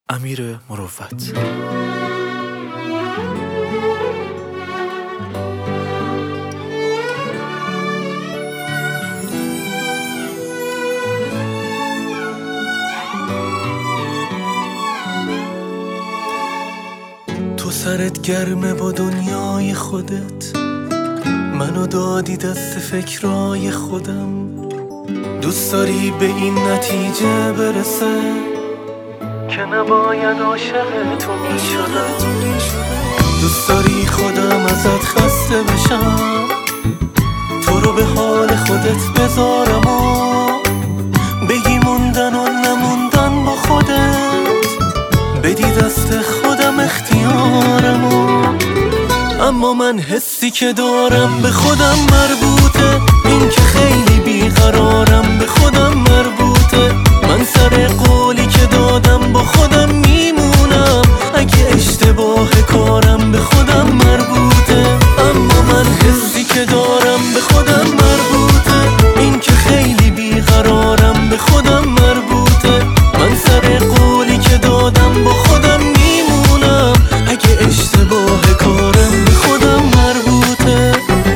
امیر مروت. تو سرت گرمه با دنیای خودت، منو دادی دست فکرای خودم. دوست داری به این نتیجه برسه که نباید عاشق تو میشدم. دوست داری خودم ازت خسته بشم، تو رو به حال خودت بذارم و بگی موندن و نموندن با خودت، بدی دست خودم اختیارمو. اما من حسی که دارم به خودم مربوطه، این که خیلی بیقرارم به خودم مربوطه. من سر قولی که دادم با خودم میمونم، اگه اشتباه کارم به خودم مربوطه. اما من حسی که دارم به خودم مربوطه، این که خیلی بیقرارم به خودم مربوطه. من سر قولی که دادم با خودم میمونم، اگه اشتباه کارم به خودم مربوطه.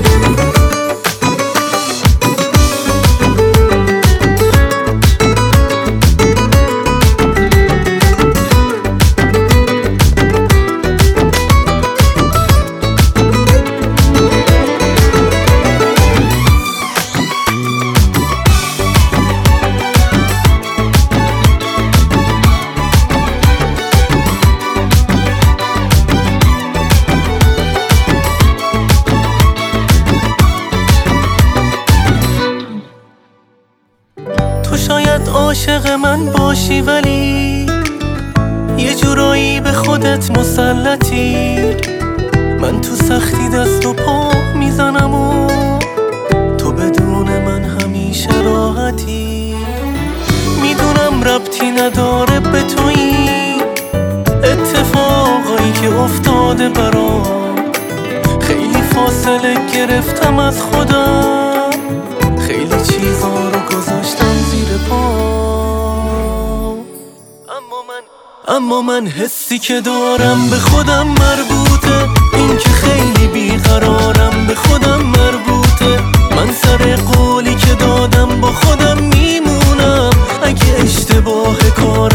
تو شاید عاشق من باشی ولی یه جورایی به خودت مسلطی. من تو سختی دست و پا میزنم و تو بدون من همیشه راحتی. میدونم ربطی نداره به تویی اتفاقایی که افتاده برام. خیلی فاصله گرفتم از خودم، خیلی چیزا رو گذاشتم زیر پام. اما من حسی که دارم به خودم مربوطه، این که خیلی بیقرارم به خودم مربوطه. من سر قولی که دادم با خودم میمونم، اگه اشتباه کارم